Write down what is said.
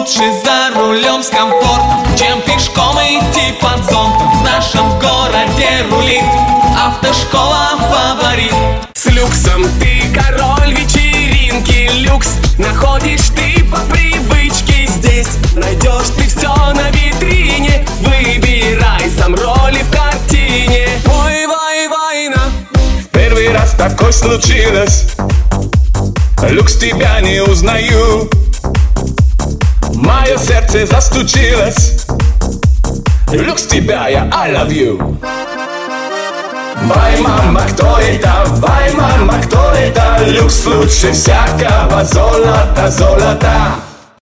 лучше за рулем с комфортом, чем пешком идти под зонтом. В нашем городе рулит автошкола фаворит. С люксом ты король вечеринки. Люкс находишь ты по привычке. Здесь найдешь ты все на витрине. Выбирай сам роли в картине. Ой, война. Первый раз такое случилось. Люкс, тебя не узнаю. Мое сердце застучилось. Люкс, тебя я I love you. Вай, мама, кто это? Вай, мама, кто это? Люкс лучше всякого золота, золота.